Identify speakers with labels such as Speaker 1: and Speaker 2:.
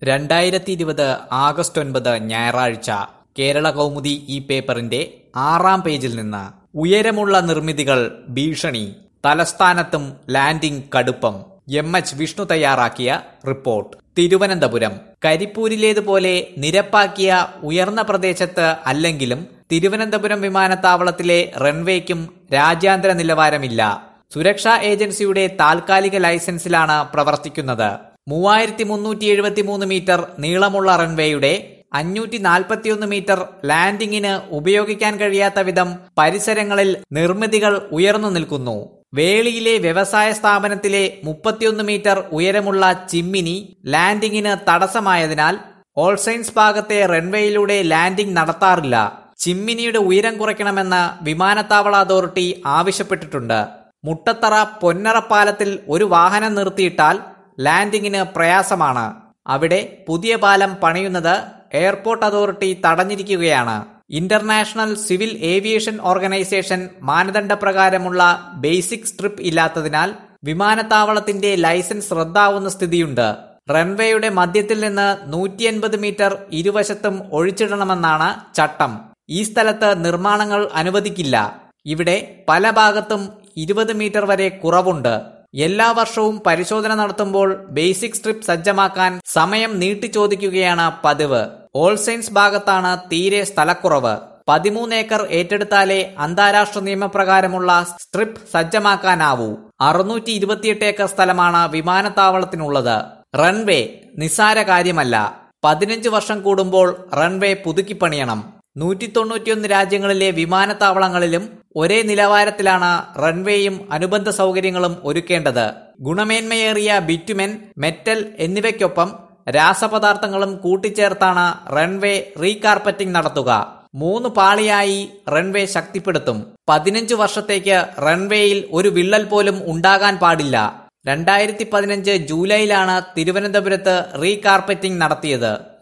Speaker 1: 2020 August 9 ഞായറാഴ്ച കേരള കൗമുദി ഈ പേപ്പറിന്റെ 6-ാം പേജിൽ നിന്ന് ഉയരമുള്ള നിർമ്മിതികൾ ഭീഷണി, തലസ്ഥാനത്തും ലാൻഡിംഗ് കടുപ്പം. എച്ച് വിഷ്ണു തയ്യാറാക്കിയ റിപ്പോർട്ട്. തിരുവനന്തപുരം കരിപ്പൂരിലേതുപോലെ നിരപ്പാക്കിയ ഉയർന്ന പ്രദേശത്ത് അല്ലെങ്കിലും തിരുവനന്തപുരം വിമാനത്താവളത്തിലെ റൺവേക്കും രാജ്യാന്തര നിലവാരമില്ല. സുരക്ഷാ ഏജൻസിയുടെ താൽക്കാലിക ലൈസൻസിലാണ് പ്രവർത്തിക്കുന്നത്. 3373 മീറ്റർ നീളമുള്ള റൺവേയുടെ 541 മീറ്റർ ലാൻഡിങ്ങിന് ഉപയോഗിക്കാൻ കഴിയാത്ത വിധം പരിസരങ്ങളിൽ നിർമ്മിതികൾ ഉയർന്നു നിൽക്കുന്നു. വേളിയിലെ വ്യവസായ സ്ഥാപനത്തിലെ 31 മീറ്റർ ഉയരമുള്ള ചിമ്മിനി ലാൻഡിങ്ങിന് തടസ്സമായതിനാൽ ഓൾസൈൻസ് ഭാഗത്തെ റൺവേയിലൂടെ ലാൻഡിംഗ് നടത്താറില്ല. ചിമ്മിനിയുടെ ഉയരം കുറയ്ക്കണമെന്ന് വിമാനത്താവള അതോറിറ്റി ആവശ്യപ്പെട്ടിട്ടുണ്ട്. മുട്ടത്തറ പൊന്നറ പാലത്തിൽ ഒരു വാഹനം നിർത്തിയിട്ടാൽ ലാൻഡിങ്ങിന് പ്രയാസമാണ്. അവിടെ പുതിയ പാലം പണിയുന്നത് എയർപോർട്ട് അതോറിറ്റി തടഞ്ഞിരിക്കുകയാണ്. ഇന്റർനാഷണൽ സിവിൽ ഏവിയേഷൻ ഓർഗനൈസേഷൻ മാനദണ്ഡപ്രകാരമുള്ള ബേസിക് സ്ട്രിപ്പ് ഇല്ലാത്തതിനാൽ വിമാനത്താവളത്തിന്റെ ലൈസൻസ് റദ്ദാവുന്ന സ്ഥിതിയുണ്ട്. റൺവേയുടെ മധ്യത്തിൽ നിന്ന് 150 മീറ്റർ ഇരുവശത്തും ഒഴിച്ചിടണമെന്നാണ് ചട്ടം. ഈ സ്ഥലത്ത് നിർമ്മാണങ്ങൾ അനുവദിക്കില്ല. ഇവിടെ പല ഭാഗത്തും 20 മീറ്റർ വരെ കുറവുണ്ട്. എല്ലാ വർഷവും പരിശോധന നടത്തുമ്പോൾ ബേസിക് സ്ട്രിപ്പ് സജ്ജമാക്കാൻ സമയം നീട്ടിച്ചോദിക്കുകയാണ് പതിവ്. ഓൾസൈൻസ് ഭാഗത്താണ് തീരെ സ്ഥലക്കുറവ്. 13 ഏക്കർ ഏറ്റെടുത്താലേ അന്താരാഷ്ട്ര നിയമപ്രകാരമുള്ള സ്ട്രിപ്പ് സജ്ജമാക്കാനാവൂ. 628 ഏക്കർ സ്ഥലമാണ് വിമാനത്താവളത്തിനുള്ളത്. റൺവേ നിസ്സാര കാര്യമല്ല. 15 വർഷം കൂടുമ്പോൾ റൺവേ പുതുക്കിപ്പണിയണം. 191 രാജ്യങ്ങളിലെ വിമാനത്താവളങ്ങളിലും ഒരേ നിലവാരത്തിലാണ് റൺവേയും അനുബന്ധ സൗകര്യങ്ങളും ഒരുക്കേണ്ടത്. ഗുണമേന്മയേറിയ ബിറ്റുമെൻ, മെറ്റൽ എന്നിവയ്ക്കൊപ്പം രാസപദാർത്ഥങ്ങളും കൂട്ടിച്ചേർത്താണ് റൺവേ റീകാർപ്പറ്റിംഗ് നടത്തുക. 3 പാളിയായി റൺവേ ശക്തിപ്പെടുത്തും. 15 വർഷത്തേക്ക് റൺവേയിൽ ഒരു വിള്ളൽ പോലും ഉണ്ടാകാൻ പാടില്ല. 2015 ജൂലൈയിലാണ് തിരുവനന്തപുരത്ത് റീകാർപ്പറ്റിംഗ് നടത്തിയത്.